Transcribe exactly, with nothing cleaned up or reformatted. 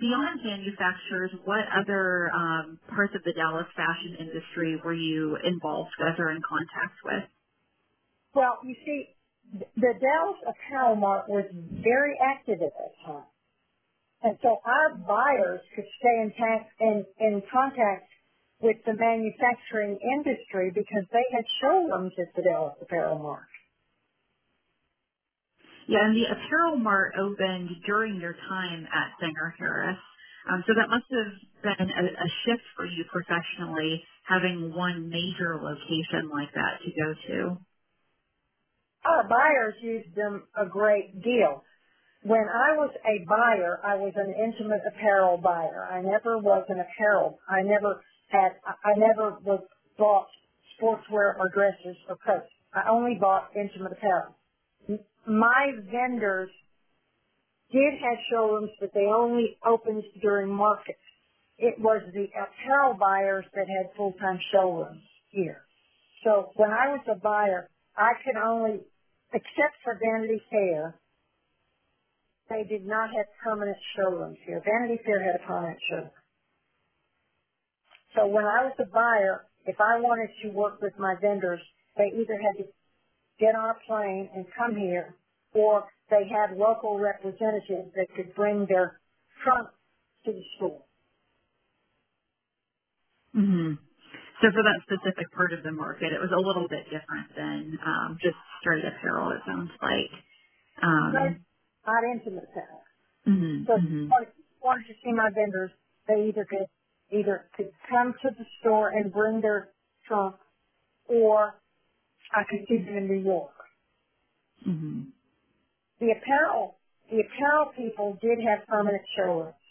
beyond manufacturers, what other um, parts of the Dallas fashion industry were you involved with or in contact with? Well, you see, the Dallas Apparel Mart was very active at that time. And so our buyers could stay in, ta- in, in contact with the manufacturing industry because they had showrooms at the Dallas Apparel Mart. Yeah, and the Apparel Mart opened during your time at Singer Harris. Um, so that must have been a, a shift for you professionally, having one major location like that to go to. Our buyers used them a great deal. When I was a buyer, I was an intimate apparel buyer. I never was an apparel. I never had, I never was bought sportswear or dresses or coats. I only bought intimate apparel. My vendors did have showrooms, but they only opened during markets. It was the apparel buyers that had full-time showrooms here. So when I was a buyer, I could only, except for Vanity Fair, they did not have permanent showrooms here. Vanity Fair had a permanent showroom. So when I was a buyer, if I wanted to work with my vendors, they either had to get on a plane and come here, or they had local representatives that could bring their trunk to the store. Mm-hmm. So for that specific part of the market, it was a little bit different than um, just straight apparel, it sounds like. Not, Um, not intimate apparel. So mm-hmm, if mm-hmm, I wanted to see my vendors, they either could either could come to the store and bring their trunk, or I could see them in New York. mm-hmm. The apparel, the apparel people did have permanent showrooms.